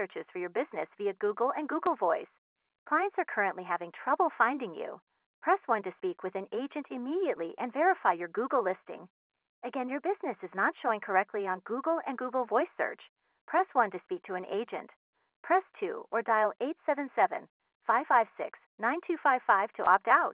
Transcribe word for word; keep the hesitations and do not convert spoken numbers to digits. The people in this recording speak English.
searches for your business via Google and Google Voice. Clients are currently having trouble finding you. Press one to speak with an agent immediately and verify your Google listing. Again, your business is not showing correctly on Google and Google Voice search. Press one to speak to an agent. Press two or dial eight seven seven, five five six, nine two five five to opt out.